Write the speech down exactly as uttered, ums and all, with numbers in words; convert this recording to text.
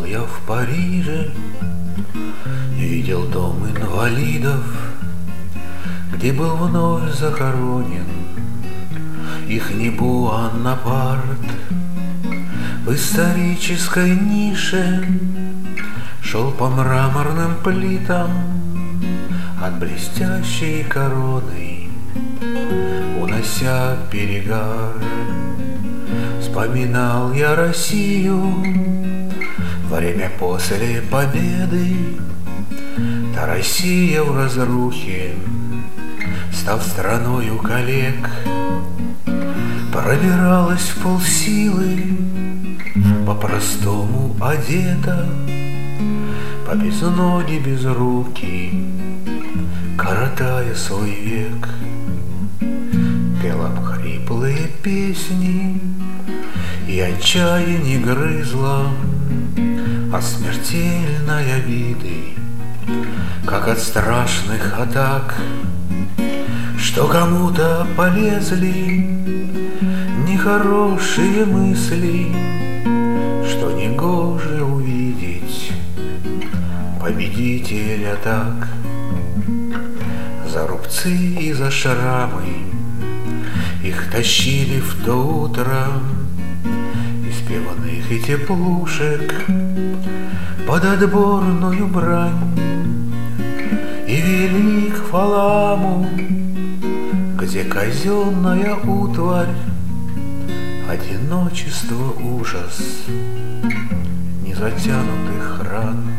я в Париже, видел дом инвалидов, где был вновь захоронен ихний Буанапарт. В исторической нише шел по мраморным плитам от блестящей короны, унося перегар. Вспоминал я Россию время после победы. Та Россия в разрухе, став страною коллег, пробиралась в полсилы, по-простому одета, по без ноги, без руки, коротая свой век. Пела б хриплые песни, и отчаяние грызла, а смертельной обиды, как от страшных атак, что кому-то полезли нехорошие мысли, что негоже увидеть победителя так. За рубцы и за шрамы их тащили в то утро из пивных и теплушек под отборную брань, и вели к Фаламу, где казенная утварь, одиночество, ужас незатянутых ран.